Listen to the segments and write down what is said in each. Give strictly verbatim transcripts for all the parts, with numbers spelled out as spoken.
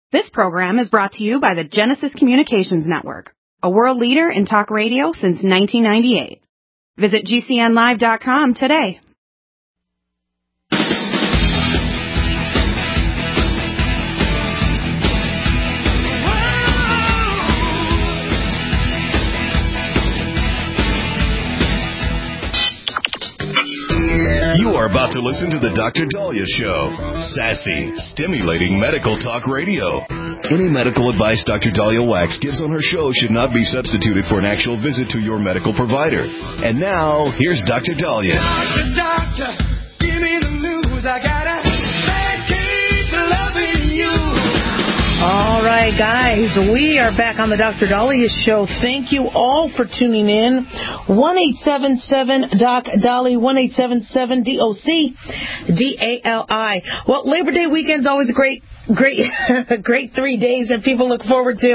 This program is brought to you by the Genesis Communications Network, a world leader in talk radio since nineteen ninety-eight. Visit G C N live dot com today. You are about to listen to the Doctor Daliah Show. Sassy, stimulating medical talk radio. Any medical advice Doctor Daliah Wax gives on her show should not be substituted for an actual visit to your medical provider. And now, here's Doctor Daliah. Doctor, doctor, give me the news. I got a bad case of loving you. All right, guys, we are back on the Doctor Daliah Show. Thank you all for tuning in. one eight seven seven Doc Dolly, one eight seven seven D O C D A L I. Well, Labor Day weekend's always a great, great, great three days that people look forward to.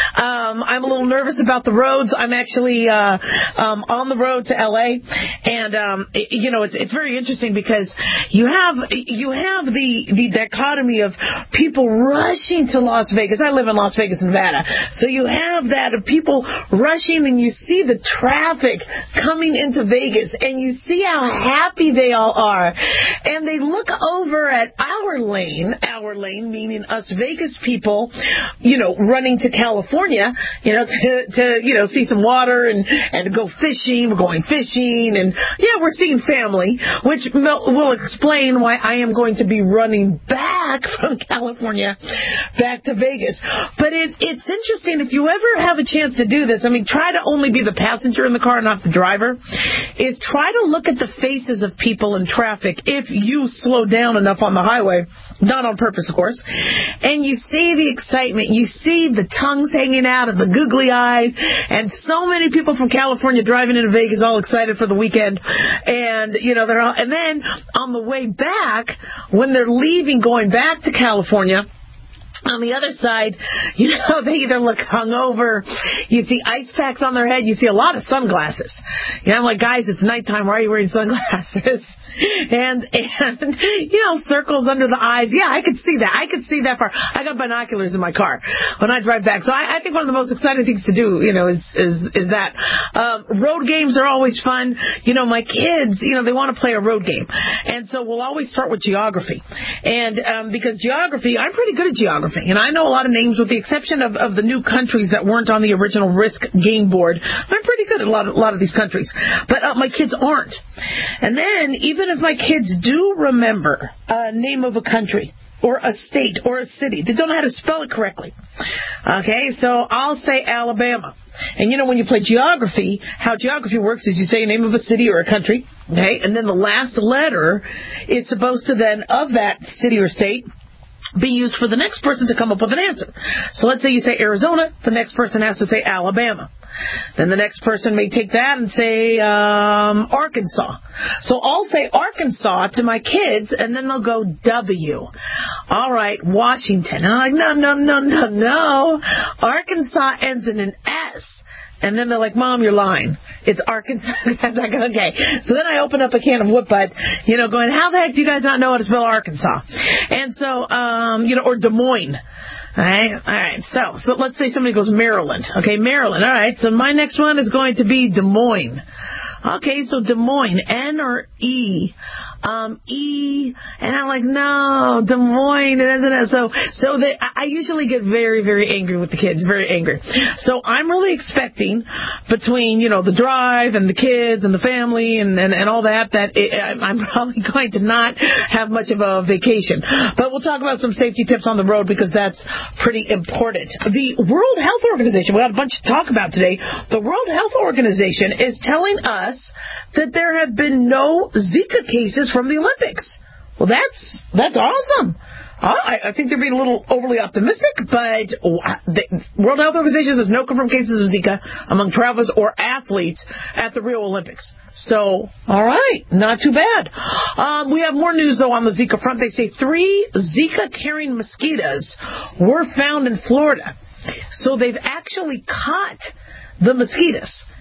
Um, I'm a little nervous about the roads. I'm actually uh, um, on the road to L A, and um, it, you know, it's it's very interesting because you have you have the the dichotomy of people rushing to Las Vegas. I live in Las Vegas, Nevada. So you have that of people rushing, and you see the traffic coming into Vegas, and you see how happy they all are. And they look over at our lane, our lane meaning us Vegas people, you know, running to California, you know, to, to you know, see some water and, and to go fishing. We're going fishing, and yeah, we're seeing family, which will explain why I am going to be running back from California back to Vegas. But it, it's interesting, if you ever have a chance to do this, I mean, try to only be the passenger in the car, not the driver, is try to look at the faces of people in traffic if you slow down enough on the highway, not on purpose, of course, and you see the excitement, you see the tongues hanging out and the googly eyes, and so many people from California driving into Vegas all excited for the weekend, and, you know, they're all, and then on the way back, when they're leaving, going back to California, on the other side, you know, they either look hungover, you see ice packs on their head, you see a lot of sunglasses. You know, I'm like, guys, it's nighttime, why are you wearing sunglasses? And, and, you know, circles under the eyes. Yeah, I could see that. I could see that far. I got binoculars in my car when I drive back. So I, I think one of the most exciting things to do, you know, is, is, is that. Um, road games are always fun. You know, my kids, you know, they want to play a road game. And so we'll always start with geography. And, um, because geography, I'm pretty good at geography. And I know a lot of names with the exception of, of the new countries that weren't on the original risk game board. I'm pretty good at a lot of, a lot of these countries. But uh, my kids aren't. And then, even Even if my kids do remember a name of a country or a state or a city, they don't know how to spell it correctly. Okay, so I'll say Alabama. And you know, when you play geography, how geography works is you say a name of a city or a country, okay, and then the last letter is supposed to then, of that city or state, be used for the next person to come up with an answer. So let's say you say Arizona, the next person has to say Alabama. Then the next person may take that and say um, Arkansas. So I'll say Arkansas to my kids, and then they'll go W. All right, Washington. And I'm like, no, no, no, no, no. Arkansas ends in an S. And then they're like, Mom, you're lying. It's Arkansas. Okay. So then I open up a can of whoop butt, you know, going, how the heck do you guys not know how to spell Arkansas? And so, um, you know, or Des Moines. All right. All right. So, so let's say somebody goes Maryland. Okay, Maryland. All right. So my next one is going to be Des Moines. Okay, so Des Moines, N or E? Um, E, and I'm like, no, Des Moines, isn't it? So, so they, I usually get very, very angry with the kids, very angry. So I'm really expecting between, you know, the drive and the kids and the family and, and, and all that, that it, I'm probably going to not have much of a vacation. But we'll talk about some safety tips on the road because that's pretty important. The World Health Organization, we got a bunch to talk about today. The World Health Organization is telling us that there have been no Zika cases from the Olympics. Well, that's that's awesome. I, I think they're being a little overly optimistic, but the World Health Organization says no confirmed cases of Zika among travelers or athletes at the Rio Olympics. So, all right, not too bad. Um, we have more news, though, on the Zika front. They say three Zika-carrying mosquitoes were found in Florida. So they've actually caught the mosquitoes.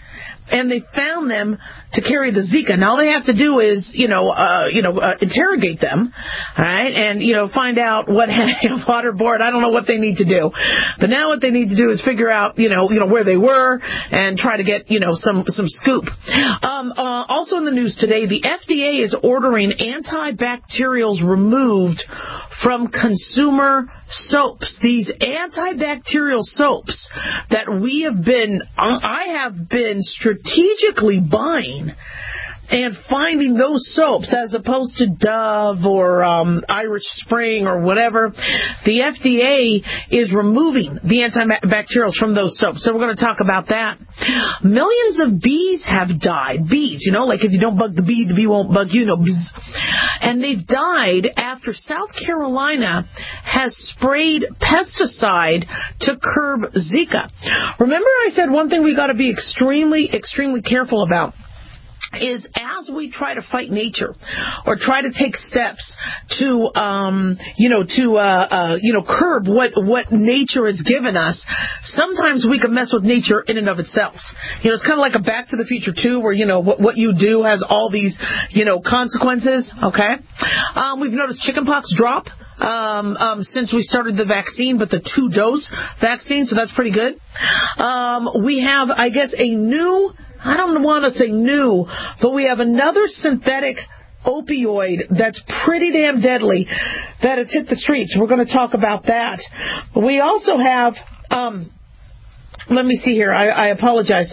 and they found them to carry the Zika. Now, all they have to do is, you know, uh, you know, uh, interrogate them, all right, and, you know, find out what waterboard. I don't know what they need to do. But now what they need to do is figure out, you know, you know where they were and try to get, you know, some, some scoop. Um, uh, also in the news today, the F D A is ordering antibacterials removed from consumer soaps. These antibacterial soaps that we have been, I have been strategically buying and finding those soaps as opposed to Dove or um, Irish Spring or whatever. The F D A is removing the antibacterials from those soaps. So we're going to talk about that. Millions of bees have died. Bees, you know, like if you don't bug the bee, the bee won't bug you. No, bzz. And they've died after South Carolina has sprayed pesticide to curb Zika. Remember I said one thing we got to be extremely, extremely careful about is as we try to fight nature or try to take steps to, um, you know, to, uh, uh, you know, curb what, what nature has given us, sometimes we can mess with nature in and of itself. You know, it's kind of like a Back to the Future two where, you know, what, what you do has all these, you know, consequences, okay? Um, we've noticed chickenpox drop. Um, um, since we started the vaccine, but the two-dose vaccine, so that's pretty good. Um, we have, I guess, a new, I don't want to say new, but we have another synthetic opioid that's pretty damn deadly that has hit the streets. We're going to talk about that. We also have... Um, Let me see here. I, I apologize.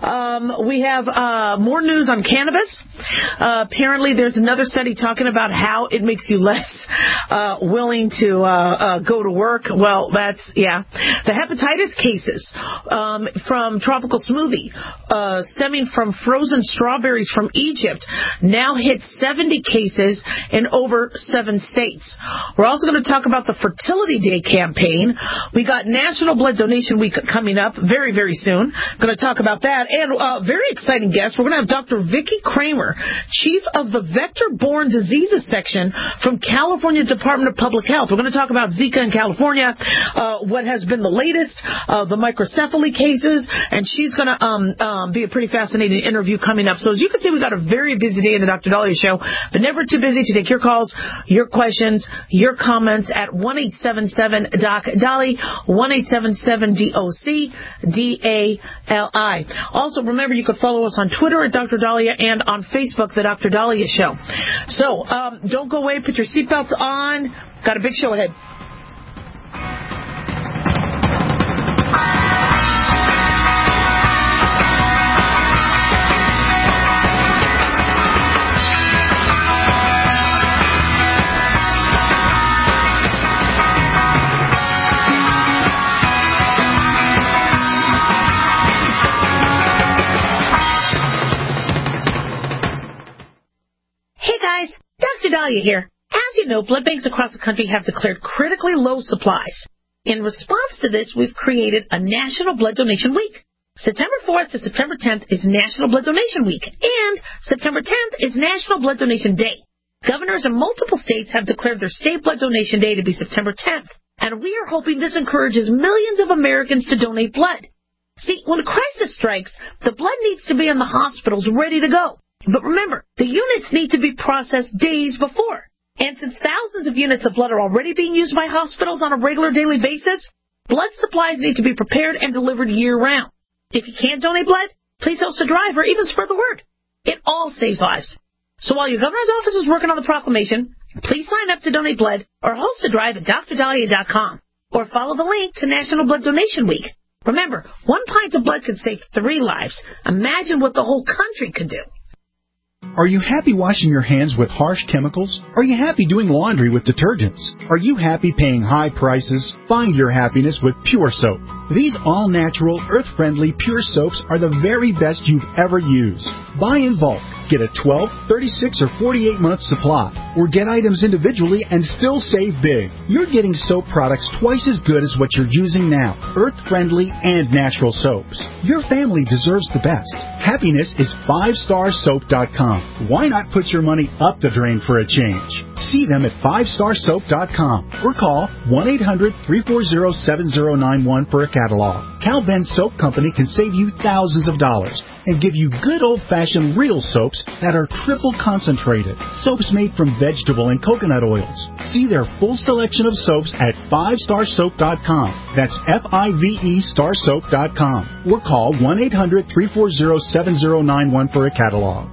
Um, we have uh, more news on cannabis. Uh, apparently, there's another study talking about how it makes you less uh, willing to uh, uh, go to work. Well, that's, yeah. The hepatitis cases um, from Tropical Smoothie, uh, stemming from frozen strawberries from Egypt, now hit seventy cases in over seven states. We're also going to talk about the Fertility Day campaign. We got National Blood Donation Week coming up very, very soon. Going to talk about that. And a uh, very exciting guest. We're going to have Doctor Vicki Kramer, Chief of the Vector-Borne Diseases Section from California Department of Public Health. We're going to talk about Zika in California, uh, what has been the latest, uh, the microcephaly cases, and she's going to um, um, be a pretty fascinating interview coming up. So as you can see, we got a very busy day in the Doctor Dahlia Show, but never too busy to take your calls, your questions, your comments at one eight seven seven D O C D A L I, one eight seven seven D O C D A L I. Also, remember, you can follow us on Twitter at Doctor Dahlia and on Facebook, The Doctor Dahlia Show. So, um, don't go away. Put your seatbelts on. Got a big show ahead. Doctor Dahlia here. As you know, blood banks across the country have declared critically low supplies. In response to this, we've created a National Blood Donation Week. September fourth to September tenth is National Blood Donation Week, and September tenth is National Blood Donation Day. Governors in multiple states have declared their state blood donation day to be September tenth, and we are hoping this encourages millions of Americans to donate blood. See, when a crisis strikes, the blood needs to be in the hospitals ready to go. But remember, the units need to be processed days before. And since thousands of units of blood are already being used by hospitals on a regular daily basis, blood supplies need to be prepared and delivered year-round. If you can't donate blood, please host a drive or even spread the word. It all saves lives. So while your governor's office is working on the proclamation, please sign up to donate blood or host a drive at D R dahlia dot com or follow the link to National Blood Donation Week. Remember, one pint of blood could save three lives. Imagine what the whole country could do. Are you happy washing your hands with harsh chemicals? Are you happy doing laundry with detergents? Are you happy paying high prices? Find your happiness with Pure Soap. These all-natural, earth-friendly Pure Soaps are the very best you've ever used. Buy in bulk. Get a twelve, thirty-six, or forty-eight month supply. Or get items individually and still save big. You're getting soap products twice as good as what you're using now. Earth-friendly and natural soaps. Your family deserves the best. Happiness is five star soap dot com. Why not put your money up the drain for a change? See them at five star soap dot com or call one eight hundred, three four zero, seven zero nine one for a catalog. Cal Ben Soap Company can save you thousands of dollars and give you good old-fashioned real soaps that are triple concentrated. Soaps made from vegetable and coconut oils. See their full selection of soaps at five star soap dot com. That's F I V E star soap dot com. Or call one eight hundred, three four zero, seven zero nine one for a catalog.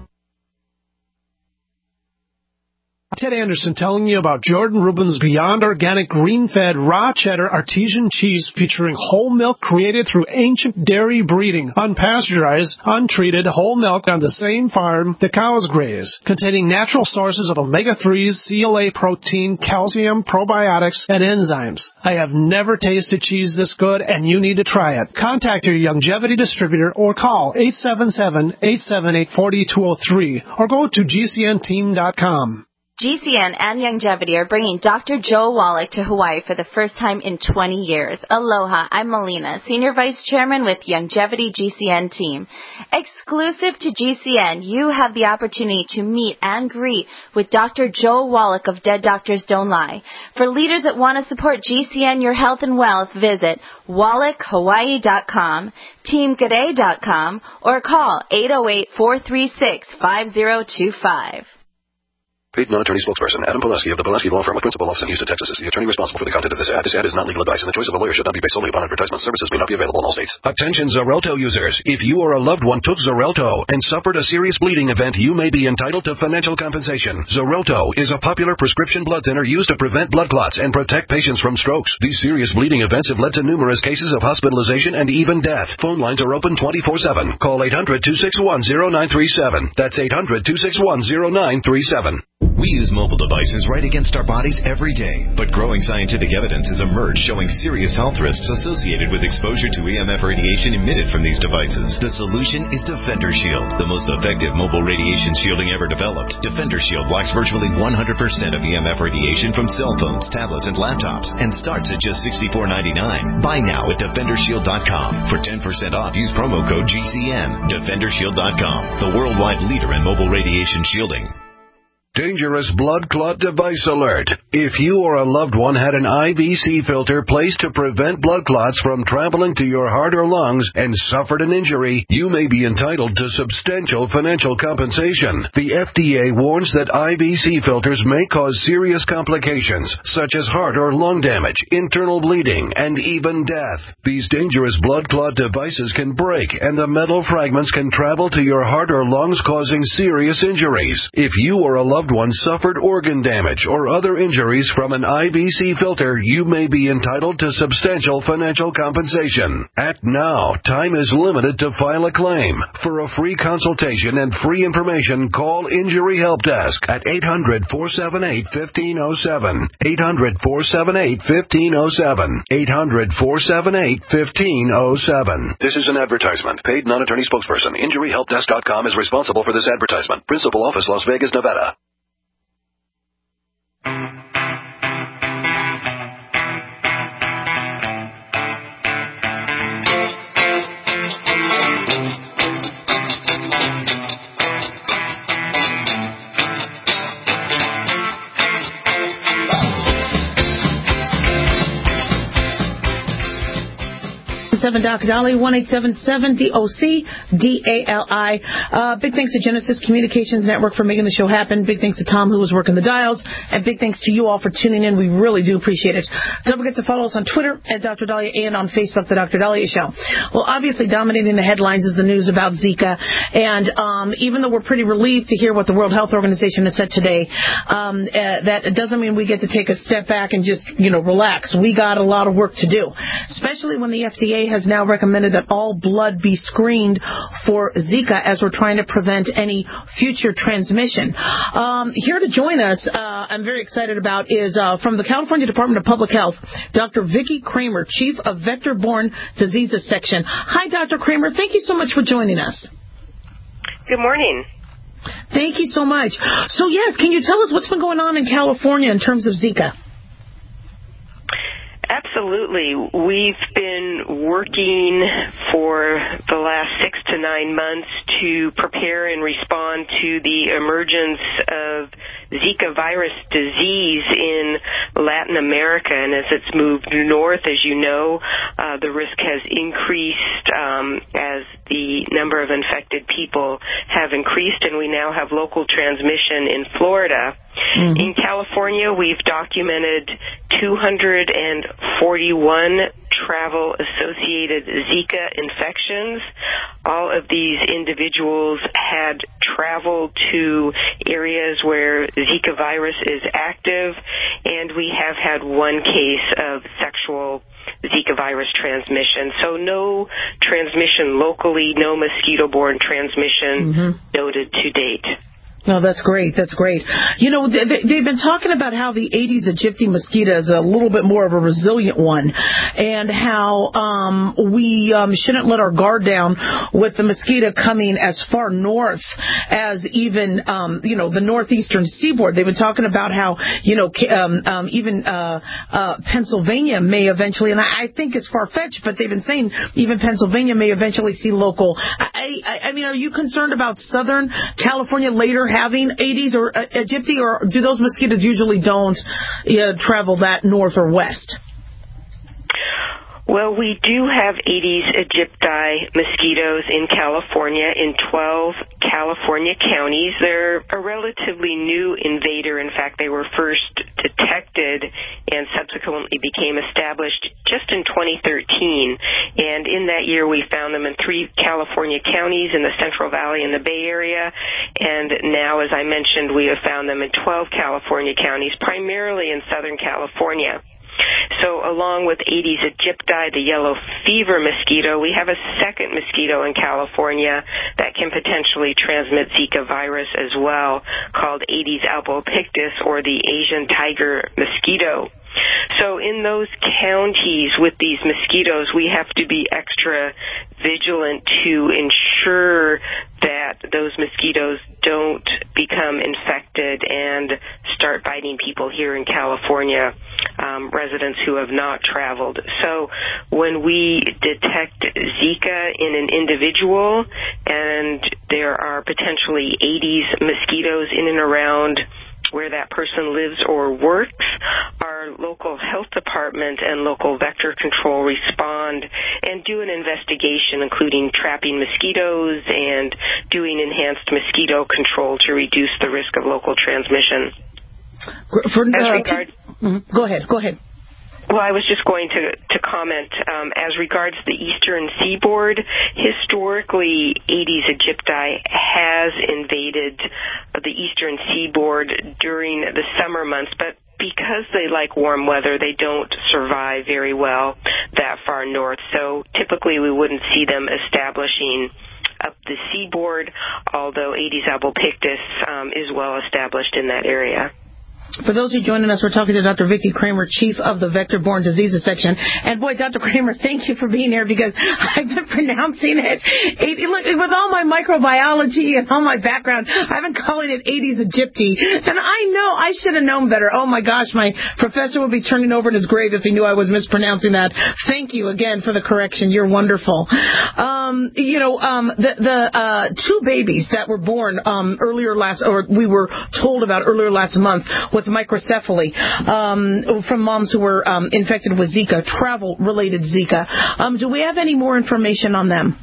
Ted Anderson telling you about Jordan Rubin's Beyond Organic Green-Fed Raw Cheddar Artesian Cheese featuring whole milk created through ancient dairy breeding, unpasteurized, untreated whole milk on the same farm the cows graze, containing natural sources of omega threes, C L A protein, calcium, probiotics, and enzymes. I have never tasted cheese this good, and you need to try it. Contact your Youngevity distributor or call eight seven seven, eight seven eight, four two zero three or go to G C N team dot com. G C N and Youngevity are bringing Doctor Joe Wallach to Hawaii for the first time in twenty years. Aloha, I'm Melina, Senior Vice Chairman with Youngevity G C N team. Exclusive to G C N, you have the opportunity to meet and greet with Doctor Joe Wallach of Dead Doctors Don't Lie. For leaders that want to support G C N, your health and wealth, visit wallach hawaii dot com, team g'day dot com, or call eight oh eight, four three six, five oh two five. Paid non-attorney spokesperson Adam Pulaski of the Pulaski Law Firm with principal office in Houston, Texas, is the attorney responsible for the content of this ad. This ad is not legal advice, and the choice of a lawyer should not be based solely upon advertisement. Services may not be available in all states. Attention Xarelto users. If you or a loved one took Xarelto and suffered a serious bleeding event, you may be entitled to financial compensation. Xarelto is a popular prescription blood thinner used to prevent blood clots and protect patients from strokes. These serious bleeding events have led to numerous cases of hospitalization and even death. Phone lines are open twenty-four seven. Call eight hundred, two six one, zero nine three seven. That's eight hundred, two six one, zero nine three seven. We use mobile devices right against our bodies every day, but growing scientific evidence has emerged showing serious health risks associated with exposure to E M F radiation emitted from these devices. The solution is Defender Shield, the most effective mobile radiation shielding ever developed. Defender Shield blocks virtually one hundred percent of E M F radiation from cell phones, tablets, and laptops, and starts at just sixty-four ninety-nine. Buy now at defender shield dot com. For ten percent off, use promo code G C N. defender shield dot com, the worldwide leader in mobile radiation shielding. Dangerous blood clot device alert. If you or a loved one had an I V C filter placed to prevent blood clots from traveling to your heart or lungs and suffered an injury, you may be entitled to substantial financial compensation. The F D A warns that I V C filters may cause serious complications, such as heart or lung damage, internal bleeding, and even death. These dangerous blood clot devices can break, and the metal fragments can travel to your heart or lungs, causing serious injuries. If you or a loved one suffered organ damage or other injuries from an I V C filter, you may be entitled to substantial financial compensation. Act now. Time is limited to file a claim. For a free consultation and free information, call Injury Help Desk at eight hundred, four seven eight, one five zero seven. eight hundred, four seven eight, one five zero seven. eight hundred, four seven eight, one five zero seven. This is an advertisement. Paid non-attorney spokesperson injury help desk dot com is responsible for this advertisement. Principal office, Las Vegas, Nevada. seven Doc Dali, one eight seven seven D O C D A L I. Uh, big thanks to Genesis Communications Network for making the show happen. Big thanks to Tom, who was working the dials. And big thanks to you all for tuning in. We really do appreciate it. Don't forget to follow us on Twitter at Doctor Dahlia and on Facebook, The Doctor Dahlia Show. Well, obviously, dominating the headlines is the news about Zika. And um, even though we're pretty relieved to hear what the World Health Organization has said today, um, uh, that doesn't mean we get to take a step back and just, you know, relax. We got a lot of work to do, especially when the F D A has now recommended that all blood be screened for Zika as we're trying to prevent any future transmission. Um, here to join us, uh, I'm very excited about, is uh, from the California Department of Public Health, Doctor Vicki Kramer, Chief of Vector-Borne Diseases Section. Hi, Doctor Kramer. Thank you so much for joining us. Good morning. Thank you so much. So, yes, can you tell us what's been going on in California in terms of Zika? Absolutely. We've been working for the last six to nine months to prepare and respond to the emergence of Zika virus disease in Latin America, and as it's moved north, as you know, uh, the risk has increased um, as the number of infected people have increased, and we now have local transmission in Florida. Mm-hmm. In California, we've documented two hundred forty-one travel-associated Zika infections. All of these individuals had traveled to areas where Zika virus is active, and we have had one case of sexual Zika virus transmission. So no transmission locally, no mosquito-borne transmission mm-hmm. noted to date. No, that's great. That's great. You know, they, they've been talking about how the Aedes aegypti mosquito is a little bit more of a resilient one, and how um, we um, shouldn't let our guard down with the mosquito coming as far north as even, um, you know, the northeastern seaboard. They've been talking about how, you know, um, um, even uh, uh, Pennsylvania may eventually, and I, I think it's far-fetched, but they've been saying even Pennsylvania may eventually see local. I, I, I mean, are you concerned about Southern California later having Aedes or uh, aegypti, or do those mosquitoes usually don't uh, travel that north or west? Well, we do have Aedes aegypti mosquitoes in California, in twelve California counties. They're a relatively new invader. In fact, they were first detected and subsequently became established just in twenty thirteen. And in that year, we found them in three California counties in the Central Valley and the Bay Area. And now, as I mentioned, we have found them in twelve California counties, primarily in Southern California. So along with Aedes aegypti, the yellow fever mosquito, we have a second mosquito in California that can potentially transmit Zika virus as well, called Aedes albopictus, or the Asian tiger mosquito. So in those counties with these mosquitoes, we have to be extra vigilant to ensure that those mosquitoes don't become infected and start biting people here in California, um, residents who have not traveled. So when we detect Zika in an individual and there are potentially Aedes mosquitoes in and around where that person lives or works, our local health department and local vector control respond and do an investigation, including trapping mosquitoes and doing enhanced mosquito control to reduce the risk of local transmission. For, uh, As regards, mm-hmm. Go ahead, go ahead. Well, I was just going to, to comment, um, as regards the eastern seaboard, historically Aedes aegypti has invaded the eastern seaboard during the summer months, but because they like warm weather, they don't survive very well that far north. So typically we wouldn't see them establishing up the seaboard, although Aedes albopictus um, is well established in that area. For those who are joining us, we're talking to Doctor Vicki Kramer, Chief of the Vector-Borne Diseases Section. And boy, Doctor Kramer, thank you for being here, because I've been pronouncing it. Look, with all my microbiology and all my background, I've been calling it Aedes aegypti. And I know I should have known better. Oh, my gosh, my professor would be turning over in his grave if he knew I was mispronouncing that. Thank you again for the correction. You're wonderful. Um, you know, um, the, the uh, two babies that were born um, earlier last, or we were told about earlier last month, with microcephaly um, from moms who were um, infected with Zika, travel-related Zika. Um, do we have any more information on them?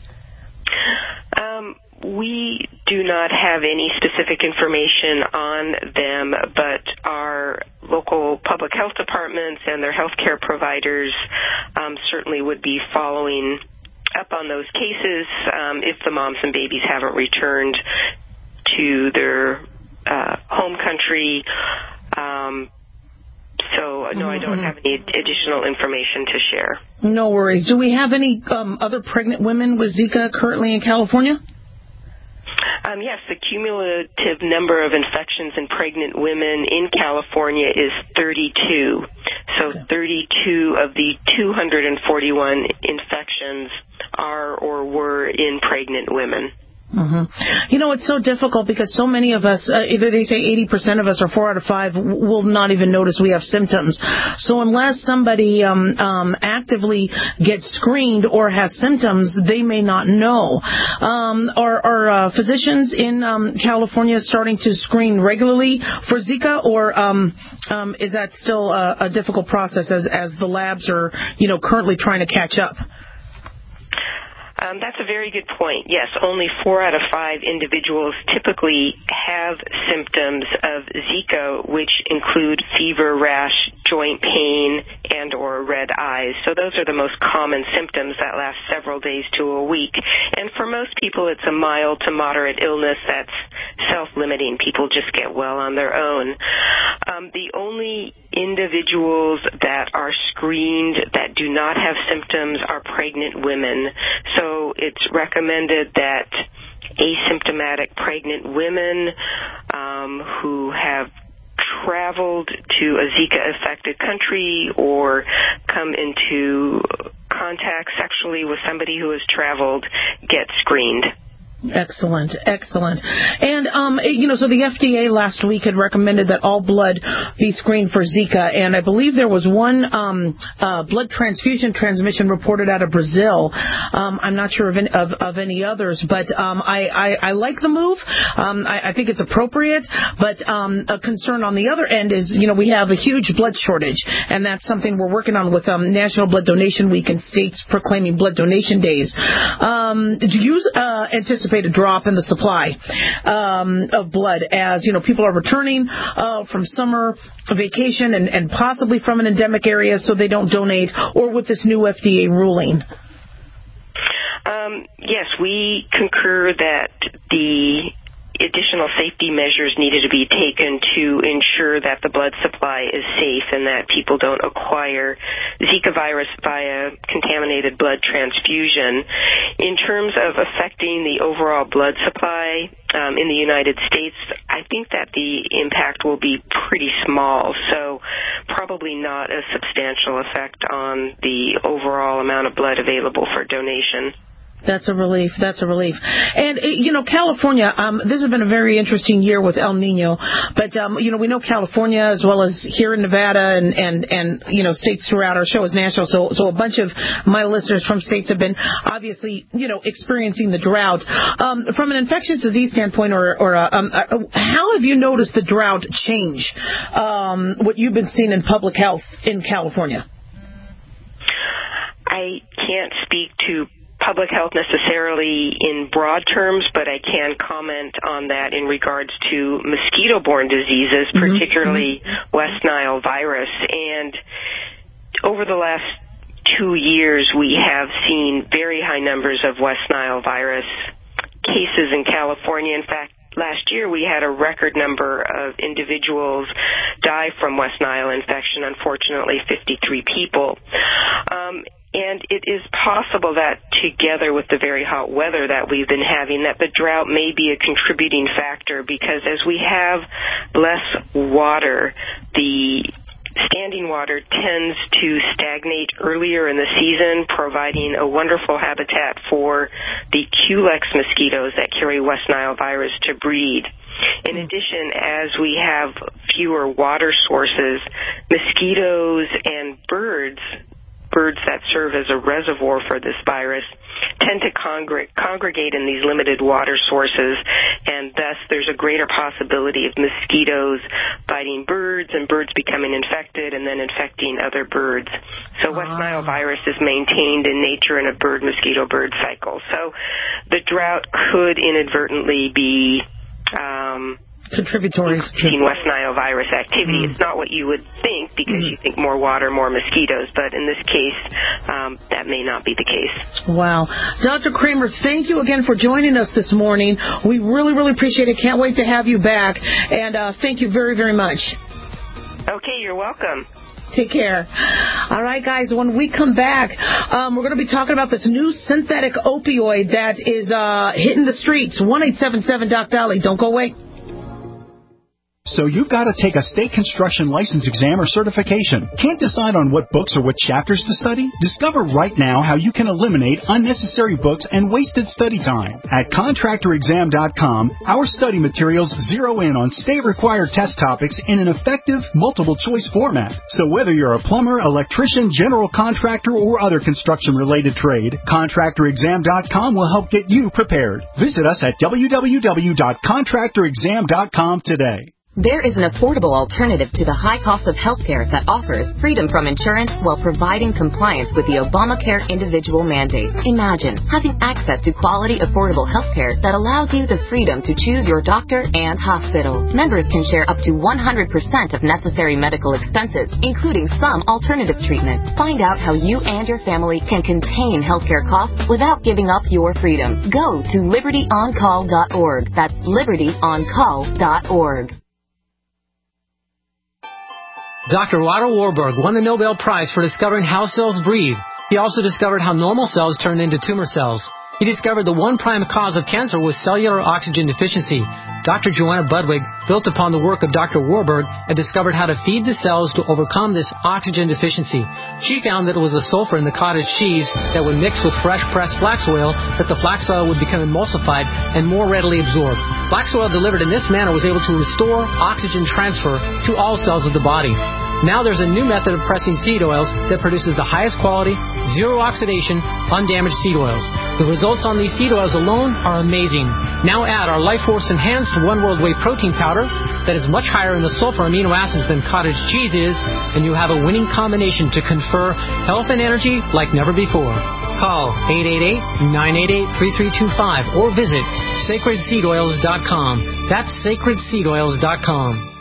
Um, we do not have any specific information on them, but our local public health departments and their healthcare providers um, certainly would be following up on those cases um, if the moms and babies haven't returned to their Uh, home country. Um, so, no, I don't have any additional information to share. No worries. Do we have any um, other pregnant women with Zika currently in California? Um, yes, the cumulative number of infections in pregnant women in California is thirty-two. So okay. thirty-two of the two hundred forty-one infections are or were in pregnant women. Mm-hmm. You know, it's so difficult because so many of us, uh, either they say eighty percent of us or four out of five will not even notice we have symptoms. So unless somebody um, um, actively gets screened or has symptoms, they may not know. Um, are are uh, physicians in um, California starting to screen regularly for Zika, or um, um, is that still a, a difficult process as, as the labs are, you know, currently trying to catch up? Um, that's a very good point. Yes, only four out of five individuals typically have symptoms of Zika, which include fever, rash, joint pain, and or red eyes. So those are the most common symptoms that last several days to a week. And for most people, it's a mild to moderate illness that's self-limiting. People just get well on their own. Um, the only individuals that are screened that do not have symptoms are pregnant women. So it's recommended that asymptomatic pregnant women um, who have traveled to a Zika-affected country or come into contact sexually with somebody who has traveled get screened. Excellent, excellent. And, um, you know, so the F D A last week had recommended that all blood be screened for Zika, and I believe there was one um, uh, blood transfusion transmission reported out of Brazil. Um, I'm not sure of any, of, of any others, but um, I, I, I like the move. Um, I, I think it's appropriate, but um, a concern on the other end is, you know, we have a huge blood shortage, and that's something we're working on with um, National Blood Donation Week and states proclaiming blood donation days. Um, do you uh, anticipate a drop in the supply um, of blood as, you know, people are returning uh, from summer vacation and, and possibly from an endemic area so they don't donate, or with this new F D A ruling? Um, yes, we concur that the additional safety measures needed to be taken to ensure that the blood supply is safe and that people don't acquire Zika virus via contaminated blood transfusion. In terms of affecting the overall blood supply um, in the United States, I think that the impact will be pretty small, so probably not a substantial effect on the overall amount of blood available for donation. That's a relief. That's a relief. And, you know, California, um, this has been a very interesting year with El Nino. But, um, you know, we know California as well as here in Nevada and, and, and you know, states throughout. Our show is national. So, so a bunch of my listeners from states have been obviously, you know, experiencing the drought. Um, from an infectious disease standpoint, or, or uh, um, uh, how have you noticed the drought change um, what you've been seeing in public health in California? I can't speak to public health necessarily in broad terms, but I can comment on that in regards to mosquito-borne diseases, mm-hmm. particularly mm-hmm. West Nile virus. And over the last two years, we have seen very high numbers of West Nile virus cases in California. In fact, last year we had a record number of individuals die from West Nile infection, unfortunately fifty-three people. Um, And it is possible that together with the very hot weather that we've been having, that the drought may be a contributing factor, because as we have less water, the standing water tends to stagnate earlier in the season, providing a wonderful habitat for the Culex mosquitoes that carry West Nile virus to breed. In addition, as we have fewer water sources, mosquitoes and birds birds that serve as a reservoir for this virus tend to congr- congregate in these limited water sources, and thus there's a greater possibility of mosquitoes biting birds and birds becoming infected and then infecting other birds. So West Nile virus is maintained in nature in a bird-mosquito-bird cycle. So the drought could inadvertently be um, contributory to West Nile virus activity. Mm. It's not what you would think, because mm. you think more water, more mosquitoes, but in this case, um, that may not be the case. Wow. Doctor Kramer, thank you again for joining us this morning. We really, really appreciate it. Can't wait to have you back, and uh, thank you very, very much. Okay, you're welcome. Take care. All right, guys, when we come back, um, we're going to be talking about this new synthetic opioid that is uh, hitting the streets. one eight seven seven Doc Dolly. Don't go away. So you've got to take a state construction license exam or certification. Can't decide on what books or what chapters to study? Discover right now how you can eliminate unnecessary books and wasted study time. At contractor exam dot com, our study materials zero in on state-required test topics in an effective, multiple-choice format. So whether you're a plumber, electrician, general contractor, or other construction-related trade, contractor exam dot com will help get you prepared. Visit us at w w w dot contractor exam dot com today. There is an affordable alternative to the high cost of healthcare that offers freedom from insurance while providing compliance with the Obamacare individual mandate. Imagine having access to quality, affordable healthcare that allows you the freedom to choose your doctor and hospital. Members can share up to one hundred percent of necessary medical expenses, including some alternative treatments. Find out how you and your family can contain healthcare costs without giving up your freedom. Go to liberty on call dot org. That's liberty on call dot org. Doctor Otto Warburg won the Nobel Prize for discovering how cells breathe. He also discovered how normal cells turn into tumor cells. He discovered the one prime cause of cancer was cellular oxygen deficiency. Doctor Joanna Budwig built upon the work of Doctor Warburg and discovered how to feed the cells to overcome this oxygen deficiency. She found that it was the sulfur in the cottage cheese that would mix with fresh pressed flax oil that the flax oil would become emulsified and more readily absorbed. Flax oil delivered in this manner was able to restore oxygen transfer to all cells of the body. Now there's a new method of pressing seed oils that produces the highest quality, zero oxidation, undamaged seed oils. The results on these seed oils alone are amazing. Now add our Life Force Enhanced One World Whey Protein Powder that is much higher in the sulfur amino acids than cottage cheese is, and you have a winning combination to confer health and energy like never before. Call eight eight eight, nine eight eight, three three two five or visit sacred seed oils dot com. That's sacred seed oils dot com.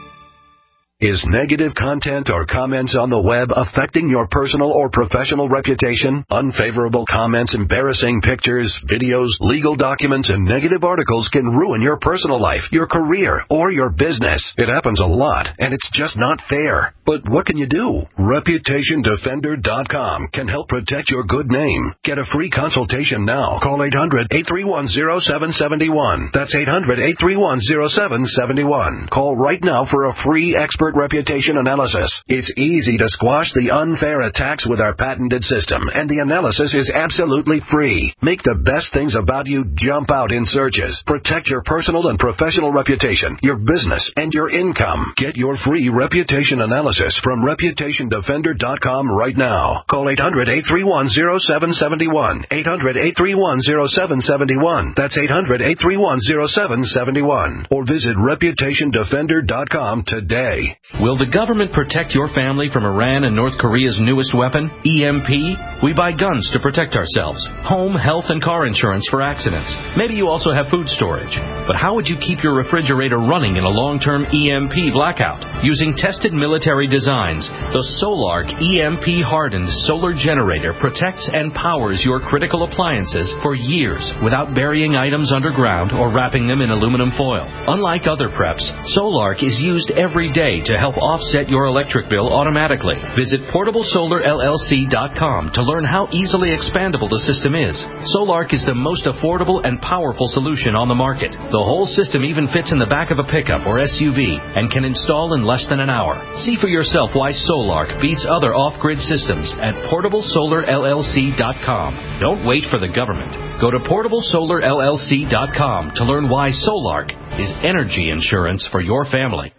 Is negative content or comments on the web affecting your personal or professional reputation? Unfavorable comments, embarrassing pictures, videos, legal documents, and negative articles can ruin your personal life, your career, or your business. It happens a lot, and it's just not fair. But what can you do? reputation defender dot com can help protect your good name. Get a free consultation now. Call eight hundred, eight three one, zero seven seven one. That's eight hundred, eight three one, zero seven seven one. Call right now for a free expert reputation analysis. It's easy to squash the unfair attacks with our patented system, and the analysis is absolutely free. Make the best things about you jump out in searches. Protect your personal and professional reputation, your business, and your income. Get your free reputation analysis from reputation defender dot com right now. Call eight hundred, eight three one, zero seven seven one. eight hundred, eight three one, zero seven seven one. That's eight hundred, eight three one, zero seven seven one. Or visit reputation defender dot com today. Will the government protect your family from Iran and North Korea's newest weapon, E M P? We buy guns to protect ourselves, home, health, and car insurance for accidents. Maybe you also have food storage. But how would you keep your refrigerator running in a long-term E M P blackout? Using tested military designs, the Solark E M P-hardened solar generator protects and powers your critical appliances for years without burying items underground or wrapping them in aluminum foil. Unlike other preps, Solark is used every day to help offset your electric bill automatically. Visit portable solar L L C dot com to learn how easily expandable the system is. Solark is the most affordable and powerful solution on the market. The whole system even fits in the back of a pickup or S U V and can install in less than an hour. See for yourself why Solark beats other off-grid systems at portable solar L L C dot com. Don't wait for the government. Go to portable solar L L C dot com to learn why Solark is energy insurance for your family.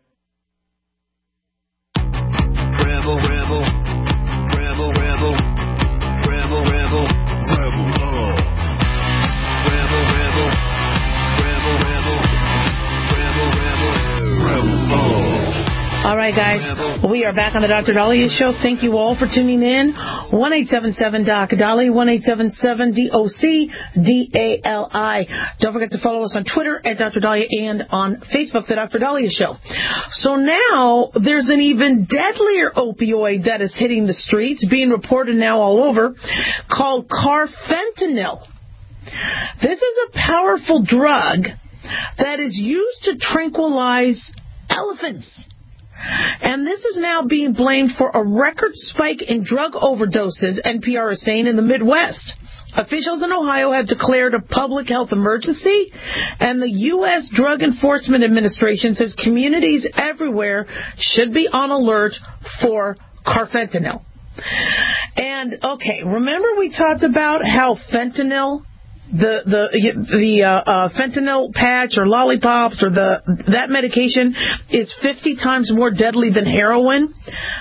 All right, guys, we are back on the Doctor Daliah Show. Thank you all for tuning in. one eight seven seven D O C D A L I, one eight seven seven D O C D A L I. Don't forget to follow us on Twitter at Doctor Daliah and on Facebook, The Doctor Daliah Show. So now there's an even deadlier opioid that is hitting the streets, being reported now all over, called carfentanil. This is a powerful drug that is used to tranquilize elephants. And this is now being blamed for a record spike in drug overdoses, N P R is saying, in the Midwest. Officials in Ohio have declared a public health emergency, and the U S Drug Enforcement Administration says communities everywhere should be on alert for carfentanil. And, okay, remember we talked about how fentanyl, the the the uh, uh, fentanyl patch or lollipops or the that medication is fifty times more deadly than heroin?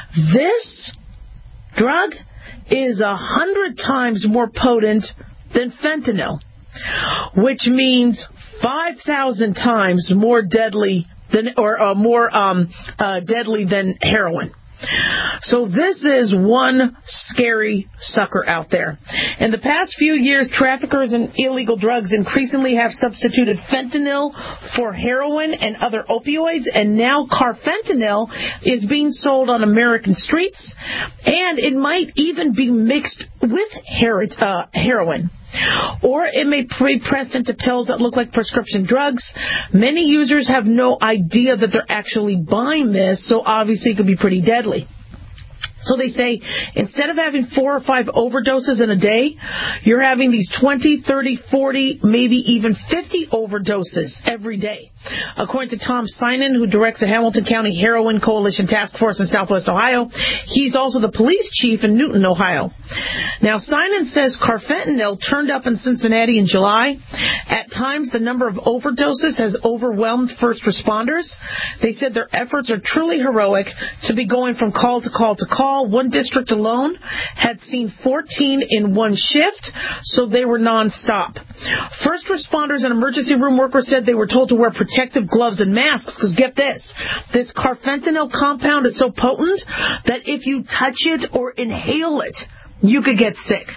This drug is one hundred times more potent than fentanyl, which means five thousand times more deadly than, or uh, more um, uh, deadly than heroin. So this is one scary sucker out there. In the past few years, traffickers in illegal drugs increasingly have substituted fentanyl for heroin and other opioids, and now carfentanil is being sold on American streets, and it might even be mixed with her- uh, heroin. Or it may be pressed into pills that look like prescription drugs. Many users have no idea that they're actually buying this, so obviously it could be pretty deadly. So they say instead of having four or five overdoses in a day, you're having these twenty, thirty, forty, maybe even fifty overdoses every day. According to Tom Sinan, who directs the Hamilton County Heroin Coalition Task Force in Southwest Ohio, he's also the police chief in Newton, Ohio. Now, Sinan says carfentanil turned up in Cincinnati in July. At times, the number of overdoses has overwhelmed first responders. They said their efforts are truly heroic to be going from call to call to call. One district alone had seen fourteen in one shift, so they were nonstop. First responders and emergency room workers said they were told to wear protective gloves and masks, because get this, this carfentanil compound is so potent that if you touch it or inhale it, you could get sick.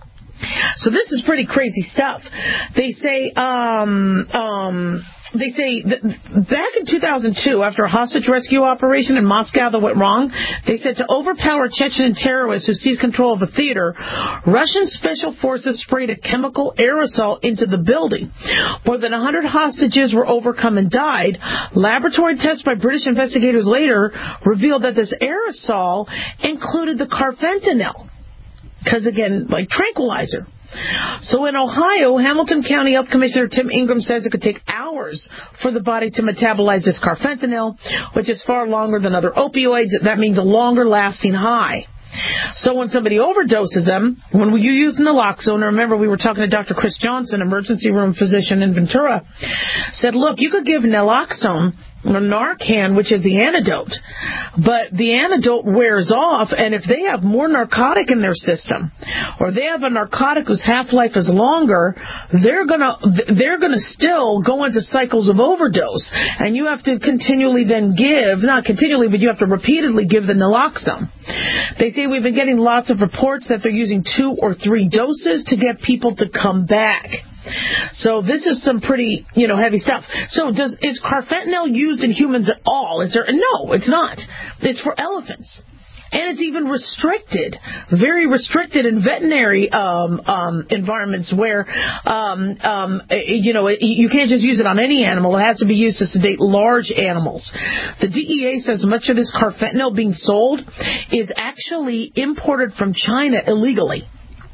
So this is pretty crazy stuff. They say, um, um, they say that back in two thousand two, after a hostage rescue operation in Moscow that went wrong, they said to overpower Chechen terrorists who seized control of a theater, Russian special forces sprayed a chemical aerosol into the building. More than one hundred hostages were overcome and died. Laboratory tests by British investigators later revealed that this aerosol included the carfentanil. Because, again, like tranquilizer. So in Ohio, Hamilton County Health Commissioner Tim Ingram says it could take hours for the body to metabolize this carfentanil, which is far longer than other opioids. That means a longer-lasting high. So when somebody overdoses them, when you use naloxone, and remember we were talking to Doctor Chris Johnson, emergency room physician in Ventura, said, look, you could give naloxone or Narcan, which is the antidote, but the antidote wears off, and if they have more narcotic in their system, or they have a narcotic whose half-life is longer, they're gonna they're gonna still go into cycles of overdose, and you have to continually then give, not continually, but you have to repeatedly give the naloxone. They say we've been getting lots of reports that they're using two or three doses to get people to come back. So this is some pretty, you know, heavy stuff. So does is carfentanil used in humans at all? Is there? No, it's not. It's for elephants. And it's even restricted, very restricted in veterinary um, um, environments where, um, um, you know, you can't just use it on any animal. It has to be used to sedate large animals. The D E A says much of this carfentanil being sold is actually imported from China illegally.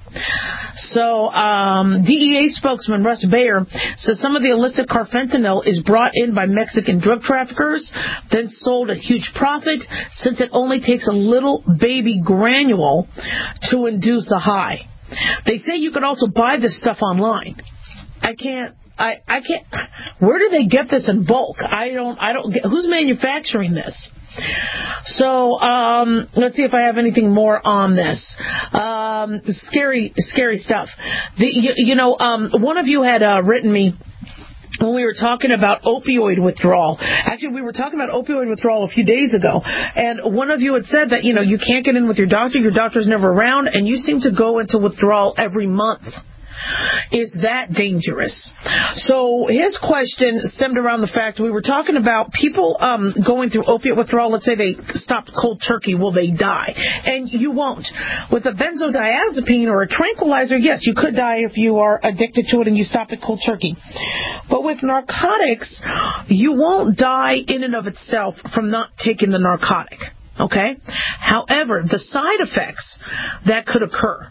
So, um, D E A spokesman Russ Bayer says some of the illicit carfentanil is brought in by Mexican drug traffickers, then sold at huge profit, since it only takes a little baby granule to induce a high. They say you can also buy this stuff online. I can't, I, I can't, where do they get this in bulk? I don't, I don't get, who's manufacturing this? So, um, let's see if I have anything more on this. Um, scary, scary stuff. The, you, you know, um, one of you had uh, written me when we were talking about opioid withdrawal. Actually, we were talking about opioid withdrawal a few days ago, and one of you had said that, you know, you can't get in with your doctor, your doctor's never around, and you seem to go into withdrawal every month. is that dangerous? So his question stemmed around the fact we were talking about people um, going through opiate withdrawal. Let's say they stopped cold turkey. Will they die? And you won't. With a benzodiazepine or a tranquilizer, yes, you could die if you are addicted to it and you stop it cold turkey. But with narcotics, you won't die in and of itself from not taking the narcotic. Okay? However, the side effects that could occur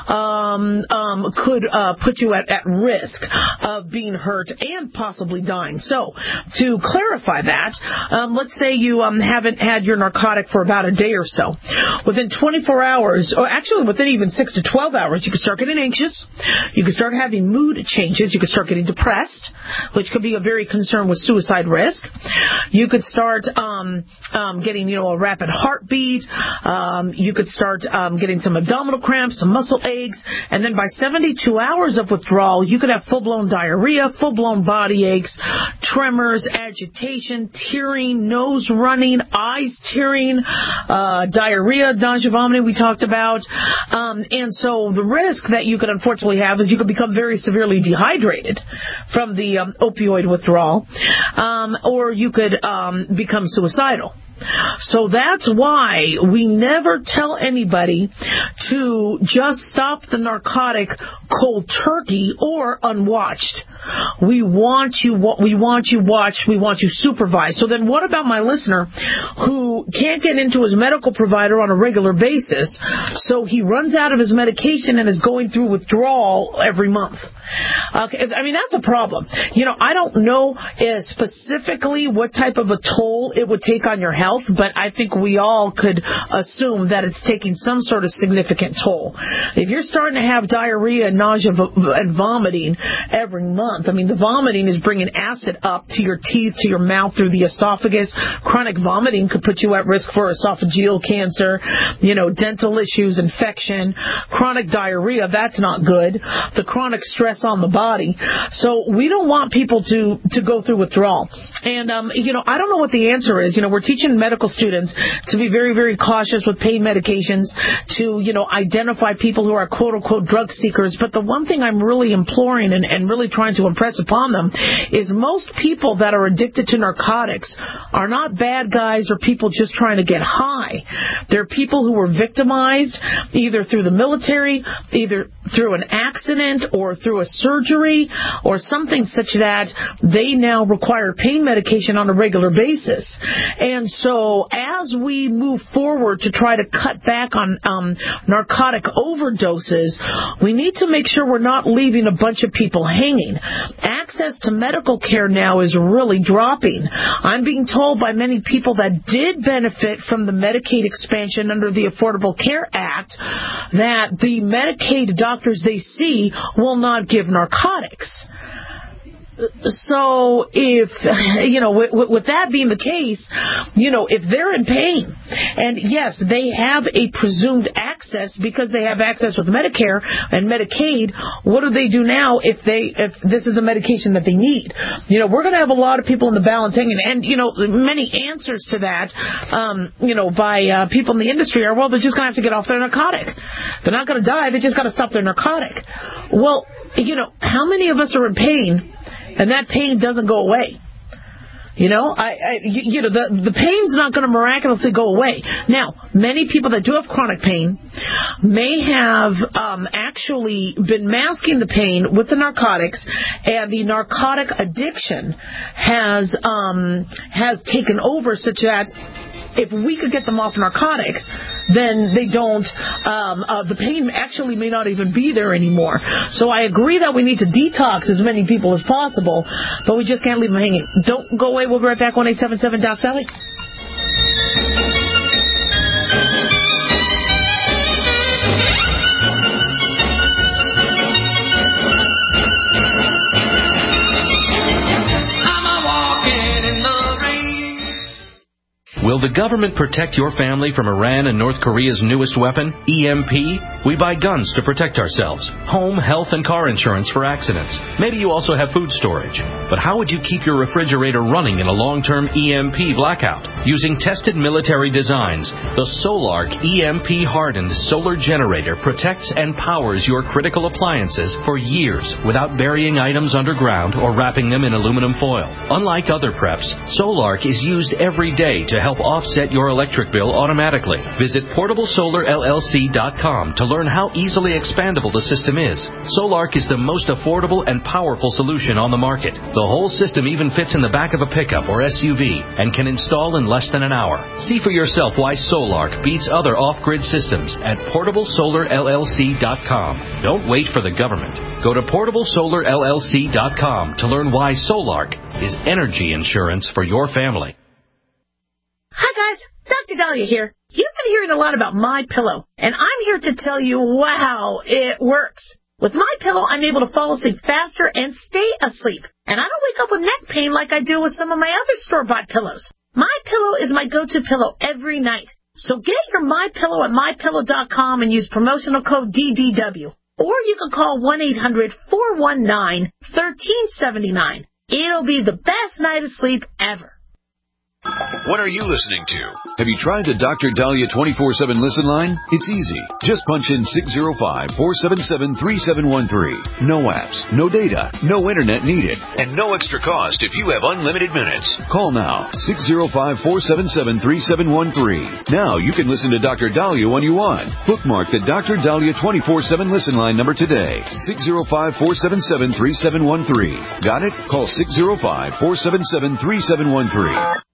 um, um, could uh, put you at, at risk of being hurt and possibly dying. So, to clarify that, um, let's say you um, haven't had your narcotic for about a day or so. Within twenty-four hours, or actually within even six to twelve hours, you could start getting anxious. You could start having mood changes. You could start getting depressed, which could be a very concern with suicide risk. You could start um, um, getting, you know, a rapid heartbeat. Um, you could start um, getting some abdominal cramps, some muscle aches, and then by seventy-two hours of withdrawal, you could have full-blown diarrhea, full-blown body aches, tremors, agitation, tearing, nose running, eyes tearing, uh, diarrhea, nausea, vomiting we talked about. Um, and so the risk that you could unfortunately have is you could become very severely dehydrated from the um, opioid withdrawal, um, or you could um, become suicidal. So that's why we never tell anybody to just stop the narcotic cold turkey or unwatched. We want you, we want you watched, we want you supervised. So then what about my listener who can't get into his medical provider on a regular basis, so he runs out of his medication and is going through withdrawal every month? Okay, I mean, that's a problem. You know, I don't know uh, specifically what type of a toll it would take on your health, but I think we all could assume that it's taking some sort of significant toll. If you're starting to have diarrhea, nausea, and vomiting every month, I mean, the vomiting is bringing acid up to your teeth, to your mouth, through the esophagus. Chronic vomiting could put you at risk for esophageal cancer, you know, dental issues, infection. Chronic diarrhea, that's not good. The chronic stress on the body. So we don't want people to, to go through withdrawal. And, um, you know, I don't know what the answer is. You know, we're teaching medical students to be very, very cautious with pain medications, to, you know, identify people who are quote-unquote drug seekers. But the one thing I'm really imploring and, and really trying to impress upon them is most people that are addicted to narcotics are not bad guys or people just trying to get high. They're people who were victimized either through the military, either through an accident or through a surgery or something such that they now require pain medication on a regular basis. And so as we move forward to try to cut back on um, narcotic overdoses, we need to make sure we're not leaving a bunch of people hanging. Access to medical care now is really dropping. I'm being told by many people that did benefit from the Medicaid expansion under the Affordable Care Act that the Medicaid doctors they see will not give narcotics. So if, you know, with, with that being the case, you know, if they're in pain, and yes, they have a presumed access because they have access with Medicare and Medicaid, what do they do now if they, if this is a medication that they need? You know, we're going to have a lot of people in the balance hanging, and, you know, many answers to that, um, you know, by uh, people in the industry are, well, they're just going to have to get off their narcotic. They're not going to die, they just got to stop their narcotic. Well, you know, how many of us are in pain and that pain doesn't go away? You know, I, I you know, the, the pain's not going to miraculously go away. Now, many people that do have chronic pain may have um, actually been masking the pain with the narcotics, and the narcotic addiction has um, has taken over such that if we could get them off narcotic, then they don't, um, uh, the pain actually may not even be there anymore. So I agree that we need to detox as many people as possible, but we just can't leave them hanging. Don't go away. We'll be right back. one eight seven seven Doc Dolly. Will Will the government protect your family from Iran and North Korea's newest weapon, E M P? We buy guns to protect ourselves, home, health, and car insurance for accidents. Maybe you also have food storage. But how would you keep your refrigerator running in a long-term E M P blackout? Using tested military designs, the Solark E M P-hardened solar generator protects and powers your critical appliances for years without burying items underground or wrapping them in aluminum foil. Unlike other preps, Solark is used every day to help offset your electric bill automatically. Visit portable solar L L C dot com to learn how easily expandable the system is. Solark is the most affordable and powerful solution on the market. The whole system even fits in the back of a pickup or S U V and can install in less than an hour. See for yourself why Solark beats other off-grid systems at portable solar L L C dot com. Don't wait for the government. Go to portable solar L L C dot com to learn why Solark is energy insurance for your family. Hi guys, Doctor Dahlia here. You've been hearing a lot about MyPillow, and I'm here to tell you, wow, it works. With MyPillow, I'm able to fall asleep faster and stay asleep, and I don't wake up with neck pain like I do with some of my other store-bought pillows. MyPillow is my go-to pillow every night. So get your MyPillow at my pillow dot com and use promotional code D D W. Or you can call one eight hundred four one nine one three seven nine. It'll be the best night of sleep ever. What are you listening to? Have you tried the Doctor Dahlia twenty-four seven listen line? It's easy. Just punch in six zero five, four seven seven, three seven one three. No apps, no data, no internet needed, and no extra cost if you have unlimited minutes. Call now, six zero five, four seven seven, three seven one three. Now you can listen to Doctor Dahlia when you want. Bookmark the Doctor Dahlia twenty-four seven listen line number today, six zero five, four seven seven, three seven one three. Got it? Call six zero five, four seven seven, three seven one three.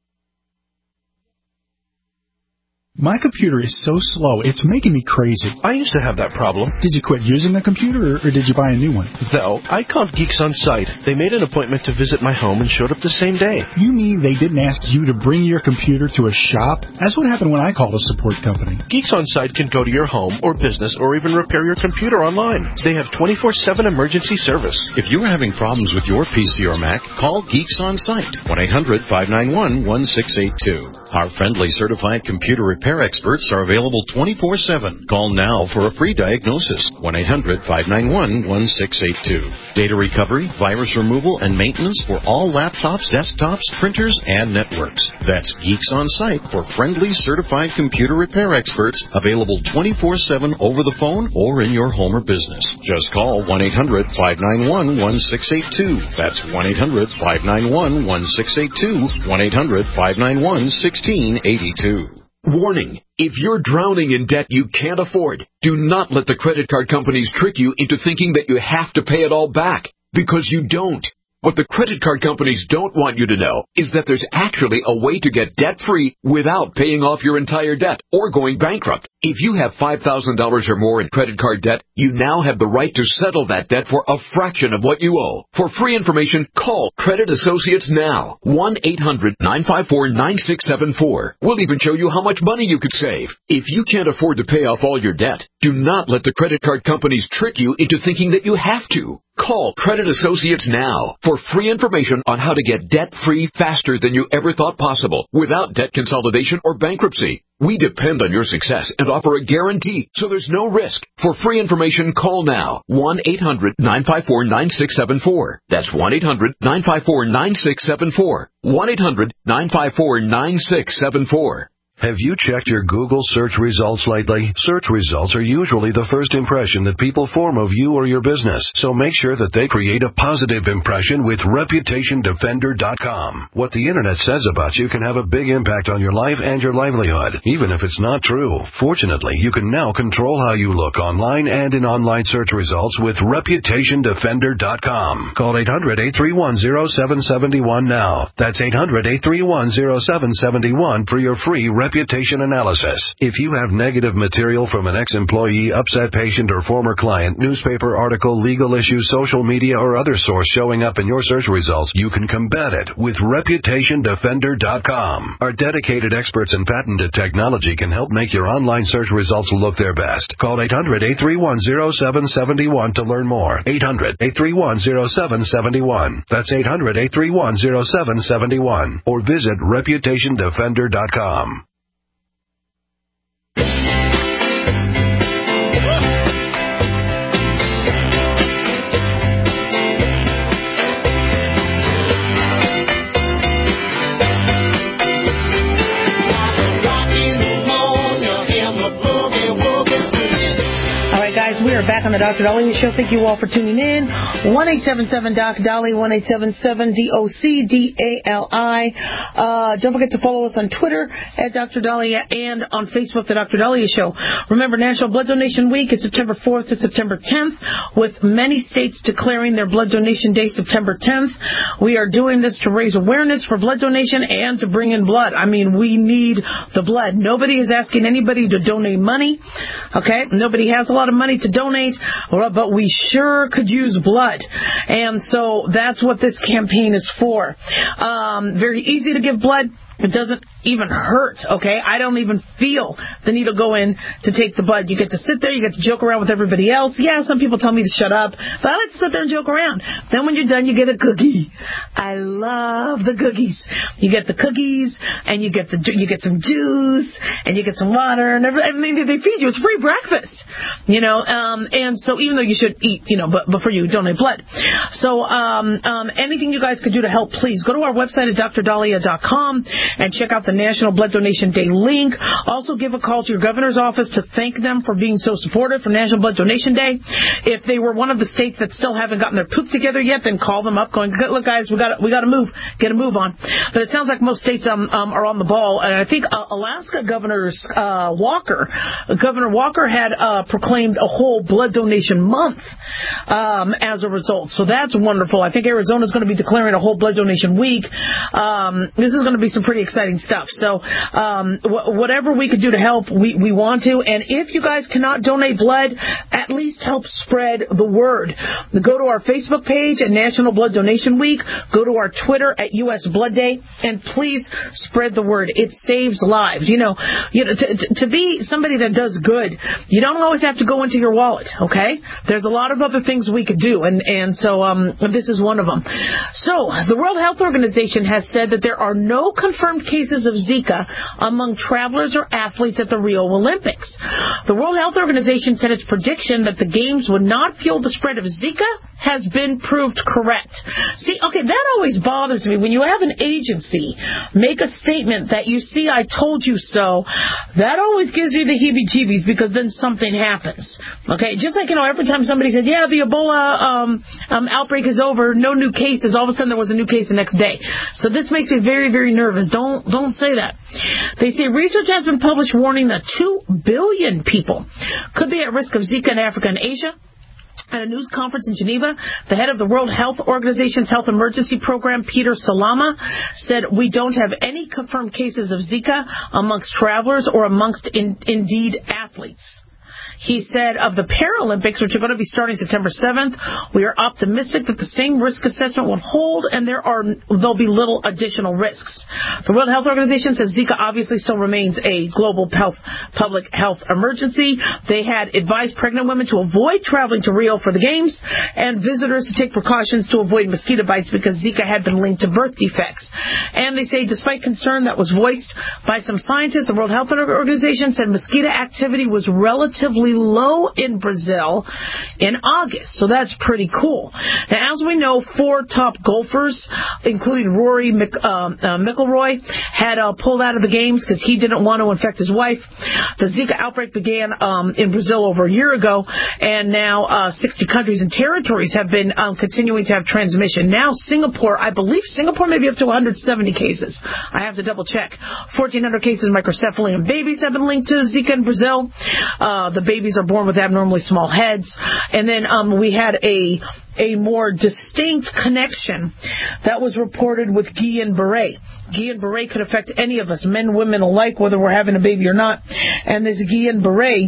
My computer is so slow, it's making me crazy. I used to have that problem. Did you quit using the computer, or, or did you buy a new one? No, I called Geeks On Site. They made an appointment to visit my home and showed up the same day. You mean they didn't ask you to bring your computer to a shop? That's what happened when I called a support company. Geeks On Site can go to your home or business or even repair your computer online. They have twenty-four seven emergency service. If you're having problems with your P C or Mac, call Geeks On Site, one eight hundred, five nine one, one six eight two. Our friendly certified computer repair experts are available twenty-four seven. Call now for a free diagnosis, one eight hundred, five nine one, one six eight two. Data recovery, virus removal, and maintenance for all laptops, desktops, printers, and networks. That's Geeks On Site for friendly certified computer repair experts, available twenty-four seven over the phone or in your home or business. Just call one eight hundred, five nine one, one six eight two. That's one eight hundred, five nine one, one six eight two, one eight hundred, five nine one, one six eight two. Warning, if you're drowning in debt you can't afford, do not let the credit card companies trick you into thinking that you have to pay it all back, because you don't. What the credit card companies don't want you to know is that there's actually a way to get debt-free without paying off your entire debt or going bankrupt. If you have five thousand dollars or more in credit card debt, you now have the right to settle that debt for a fraction of what you owe. For free information, call Credit Associates now. one eight hundred, nine five four, nine six seven four. We'll even show you how much money you could save. If you can't afford to pay off all your debt, do not let the credit card companies trick you into thinking that you have to. Call Credit Associates now for free information on how to get debt-free faster than you ever thought possible without debt consolidation or bankruptcy. We depend on your success and offer a guarantee, so there's no risk. For free information, call now. one eight hundred, nine five four, nine six seven four. That's one eight hundred, nine five four, nine six seven four. one eight hundred, nine five four, nine six seven four. Have you checked your Google search results lately? Search results are usually the first impression that people form of you or your business, so make sure that they create a positive impression with reputation defender dot com. What the internet says about you can have a big impact on your life and your livelihood, even if it's not true. Fortunately, you can now control how you look online and in online search results with reputation defender dot com. Call eight hundred, eight three one, zero seven seven one now. That's eight hundred, eight three one, zero seven seven one for your free reputation analysis. If you have negative material from an ex-employee, upset patient, or former client, newspaper article, legal issue, social media, or other source showing up in your search results, you can combat it with reputation defender dot com. Our dedicated experts in patented technology can help make your online search results look their best. Call eight hundred, eight three one, zero seven seven one to learn more. eight hundred, eight three one, zero seven seven one. That's eight hundred, eight three one, zero seven seven one. Or visit reputation defender dot com. We are back on the Doctor Daliah Show. Thank you all for tuning in. one eight seven seven doc Dali, one eight seven seven D O C D A L I. Uh, don't forget to follow us on Twitter at Doctor Daliah and on Facebook, the Doctor Daliah Show. Remember, National Blood Donation Week is September fourth to September tenth, with many states declaring their Blood Donation Day September tenth. We are doing this to raise awareness for blood donation and to bring in blood. I mean, we need the blood. Nobody is asking anybody to donate money. Okay? Nobody has a lot of money to donate, but we sure could use blood. And so that's what this campaign is for. Um, very easy to give blood. It doesn't even hurt, okay? I don't even feel the need to go in to take the blood. You get to sit there, you get to joke around with everybody else. Yeah, some people tell me to shut up, but I like to sit there and joke around. Then when you're done, you get a cookie. I love the cookies. You get the cookies, and you get the you get some juice, and you get some water, and everything they feed you. It's free breakfast, you know. Um, and so even though you should eat, you know, but before you donate blood. So um, um, anything you guys could do to help, please go to our website at Dr Daliah dot com. And check out the National Blood Donation Day link. Also give a call to your governor's office to thank them for being so supportive for National Blood Donation Day. If they were one of the states that still haven't gotten their poop together yet, then call them up going, look, guys, we got we got to move, get a move on. But it sounds like most states um, um, are on the ball. And I think uh, Alaska Governor uh, Walker, Governor Walker had uh, proclaimed a whole blood donation month um, as a result. So that's wonderful. I think Arizona's going to be declaring a whole blood donation week. Um, this is going to be some pretty exciting stuff. So um, wh- whatever we could do to help, we, we want to. And if you guys cannot donate blood, at least help spread the word. Go to our Facebook page at National Blood Donation Week. Go to our Twitter at U S Blood Day. And please spread the word. It saves lives. You know, you know, to, to, to be somebody that does good, you don't always have to go into your wallet, okay? There's a lot of other things we could do. And, and so um, this is one of them. So the World Health Organization has said that there are no confirmed cases of Zika among travelers or athletes at the Rio Olympics. The World Health Organization said its prediction that the games would not fuel the spread of Zika has been proved correct. See, okay, that always bothers me. When you have an agency make a statement that, you see, I told you so, that always gives you the heebie-jeebies because then something happens. Okay, just like, you know, every time somebody says, yeah, the Ebola um, um, outbreak is over, no new cases, all of a sudden there was a new case the next day. So this makes me very, very nervous. Don't don't say that. They say research has been published warning that two billion people could be at risk of Zika in Africa and Asia. At a news conference in Geneva, the head of the World Health Organization's Health Emergency Program, Peter Salama, said we don't have any confirmed cases of Zika amongst travelers or amongst, in, indeed, athletes. He said of the Paralympics, which are going to be starting September seventh, we are optimistic that the same risk assessment will hold and there are there'll be little additional risks. The World Health Organization says Zika obviously still remains a global health, public health emergency. They had advised pregnant women to avoid traveling to Rio for the games and visitors to take precautions to avoid mosquito bites because Zika had been linked to birth defects. And they say despite concern that was voiced by some scientists, the World Health Organization said mosquito activity was relatively low in Brazil in August. So that's pretty cool. Now, as we know, four top golfers, including Rory Mc, um, uh, McIlroy, had uh, pulled out of the games because he didn't want to infect his wife. The Zika outbreak began um, in Brazil over a year ago, and now uh, sixty countries and territories have been um, continuing to have transmission. Now Singapore, I believe Singapore may be up to one hundred seventy cases. I have to double check. fourteen hundred cases of microcephaly in babies have been linked to Zika in Brazil. Uh, the babies are born with abnormally small heads. And then um, we had a a more distinct connection that was reported with Guillain-Barré. Guillain-Barré could affect any of us, men, women alike, whether we're having a baby or not. And this Guillain-Barré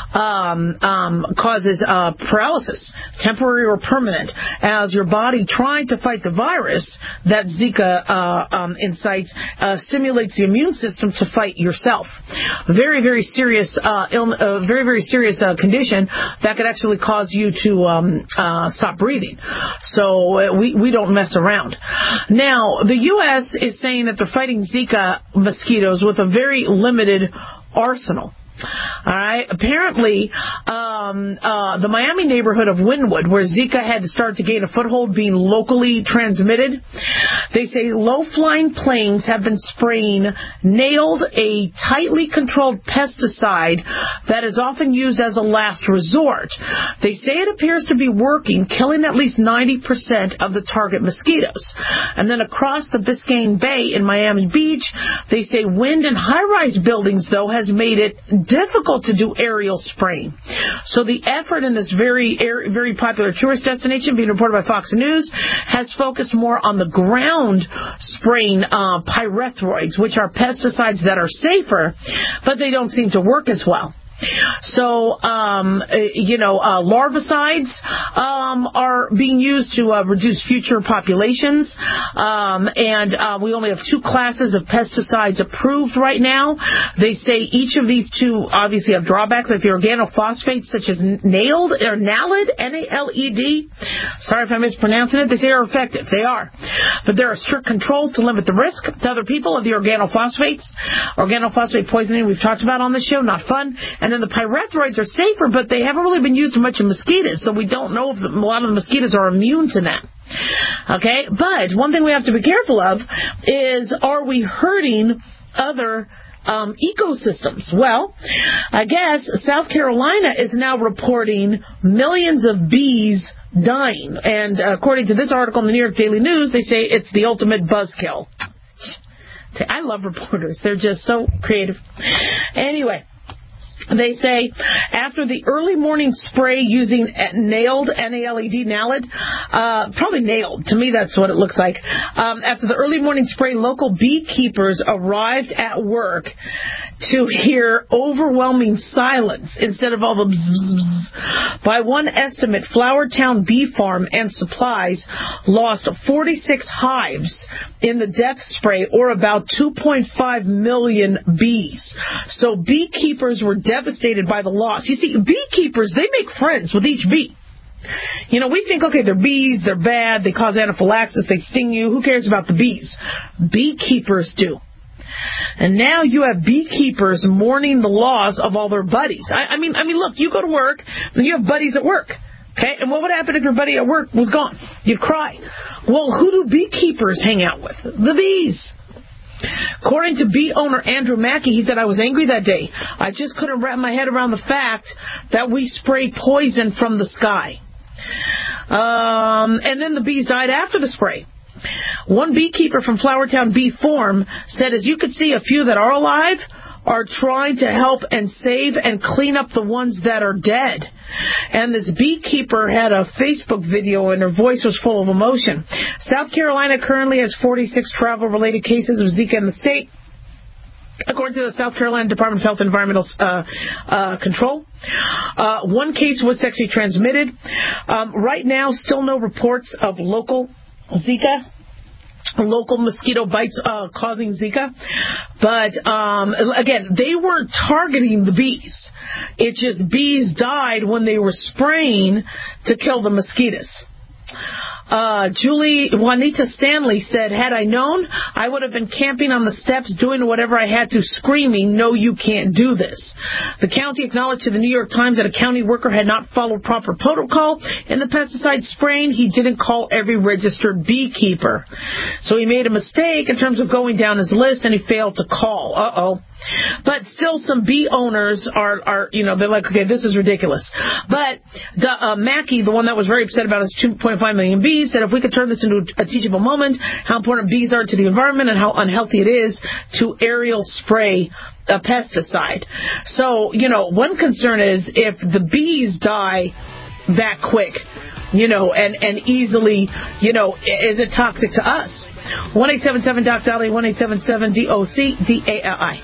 um, um, causes uh, paralysis, temporary or permanent, as your body trying to fight the virus that Zika uh, um, incites uh, stimulates the immune system to fight yourself. Very, very serious, uh, ill, uh, very, very serious uh, condition that could actually cause you to um, uh, stop breathing. So uh, we we don't mess around. Now, the U S is saying that they're fighting Zika mosquitoes with a very limited arsenal. All right. Apparently, um, uh, the Miami neighborhood of Wynwood, where Zika had started to gain a foothold, being locally transmitted, they say low-flying planes have been spraying nailed, a tightly controlled pesticide that is often used as a last resort. They say it appears to be working, killing at least ninety percent of the target mosquitoes. And then across the Biscayne Bay in Miami Beach, they say wind and high-rise buildings, though, has made it difficult to do aerial spraying. So the effort in this very very popular tourist destination, being reported by Fox News, has focused more on the ground spraying uh, pyrethroids, which are pesticides that are safer, but they don't seem to work as well. So, um, you know, uh, larvicides um, are being used to uh, reduce future populations, um, and uh, we only have two classes of pesticides approved right now. They say each of these two obviously have drawbacks, like the organophosphates, such as nailed or naled, N A L E D. Sorry if I'm mispronouncing it. They say are effective. They are. But there are strict controls to limit the risk to other people of the organophosphates. Organophosphate poisoning we've talked about on the show, not fun. And then the pyrethroids are safer, but they haven't really been used much in mosquitoes, so we don't know if a lot of the mosquitoes are immune to them. Okay? But one thing we have to be careful of is, are we hurting other um, ecosystems? Well, I guess South Carolina is now reporting millions of bees dying. And uh, according to this article in the New York Daily News, they say it's the ultimate buzzkill. I love reporters. They're just so creative. Anyway, they say after the early morning spray using nailed, N A L E D, nailed, uh, probably nailed. To me, that's what it looks like. Um, after the early morning spray, local beekeepers arrived at work to hear overwhelming silence instead of all the bzzz. By one estimate, Flowertown Bee Farm and Supplies lost forty-six hives in the death spray, or about two point five million bees. So beekeepers were devastated by the loss. You see, beekeepers, they make friends with each bee. You know, we think, okay, they're bees, they're bad, they cause anaphylaxis, they sting you. Who cares about the bees? Beekeepers do. And now you have beekeepers mourning the loss of all their buddies. I, I mean, I mean, look, you go to work and you have buddies at work. Okay, and what would happen if your buddy at work was gone? You'd cry. Well, who do beekeepers hang out with? The bees. According to bee owner Andrew Mackey, he said, I was angry that day. I just couldn't wrap my head around the fact that we spray poison from the sky. Um, and then the bees died after the spray. One beekeeper from Flowertown Bee Farm said, as you could see, a few that are alive are trying to help and save and clean up the ones that are dead. And this beekeeper had a Facebook video, and her voice was full of emotion. South Carolina currently has forty-six travel-related cases of Zika in the state, according to the South Carolina Department of Health and Environmental uh, uh, Control. Uh, one case was sexually transmitted. Um, right now, still no reports of local Zika, local mosquito bites uh, causing Zika. But, um, again, they weren't targeting the bees. It just bees died when they were spraying to kill the mosquitoes. Uh, Julie Juanita Stanley said, had I known, I would have been camping on the steps doing whatever I had to, screaming, no, you can't do this. The county acknowledged to the New York Times that a county worker had not followed proper protocol in the pesticide spraying. He didn't call every registered beekeeper. So he made a mistake in terms of going down his list, and he failed to call. Uh-oh. But still, some bee owners are, are, you know, they're like, okay, this is ridiculous. But the, uh, Mackey, the one that was very upset about his two point five million bees, said if we could turn this into a teachable moment, how important bees are to the environment and how unhealthy it is to aerial spray a pesticide. So, you know, one concern is if the bees die that quick, you know, and, and easily, you know, is it toxic to us? one eight seven seven Doc Dolly, one eight seven seven D O C D A L I.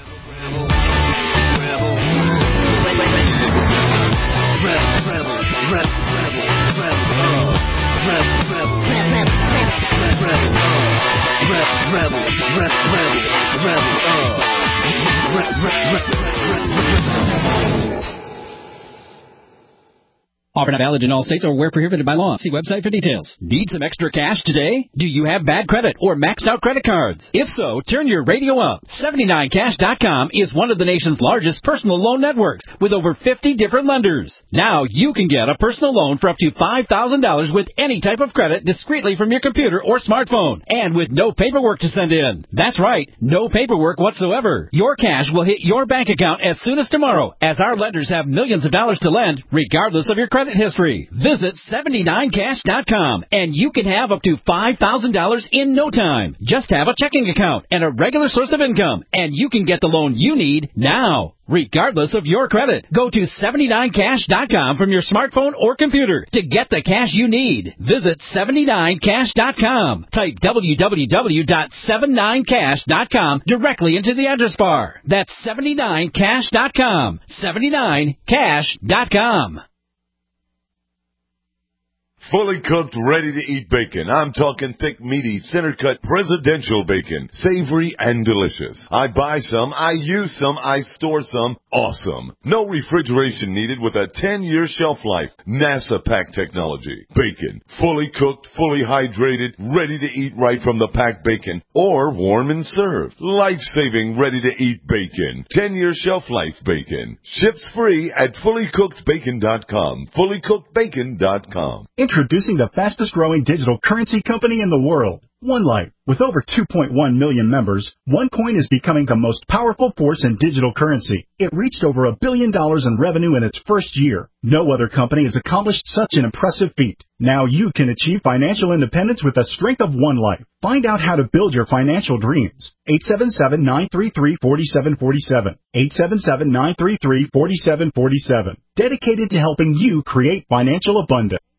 Offer not valid in all states or where prohibited by law. See website for details. Need some extra cash today? Do you have bad credit or maxed out credit cards? If so, turn your radio up. seventy-nine cash dot com is one of the nation's largest personal loan networks with over fifty different lenders. Now you can get a personal loan for up to five thousand dollars with any type of credit discreetly from your computer or smartphone and with no paperwork to send in. That's right, no paperwork whatsoever. Your cash will hit your bank account as soon as tomorrow, as our lenders have millions of dollars to lend regardless of your credit history. Visit seventy-nine cash dot com and you can have up to five thousand dollars in no time. Just have a checking account and a regular source of income and you can get the loan you need now, regardless of your credit. Go to seventy-nine cash dot com from your smartphone or computer to get the cash you need. Visit seventy-nine cash dot com. Type w w w dot seventy-nine cash dot com directly into the address bar. That's seventy-nine cash dot com. seventy-nine cash dot com. Fully cooked, ready-to-eat bacon. I'm talking thick, meaty, center-cut, presidential bacon. Savory and delicious. I buy some, I use some, I store some. Awesome. No refrigeration needed with a ten-year shelf life. NASA pack technology. Bacon. Fully cooked, fully hydrated, ready to eat right from the packed bacon. Or warm and served. Life-saving, ready-to-eat bacon. ten-year shelf life bacon. Ships free at fully cooked bacon dot com. fully cooked bacon dot com. Introducing the fastest growing digital currency company in the world, OneLife. With over two point one million members, OneCoin is becoming the most powerful force in digital currency. It reached over a billion dollars in revenue in its first year. No other company has accomplished such an impressive feat. Now you can achieve financial independence with the strength of OneLife. Find out how to build your financial dreams. eight seven seven, nine three three, four seven four seven. eight seven seven, nine three three, four seven four seven. Dedicated to helping you create financial abundance.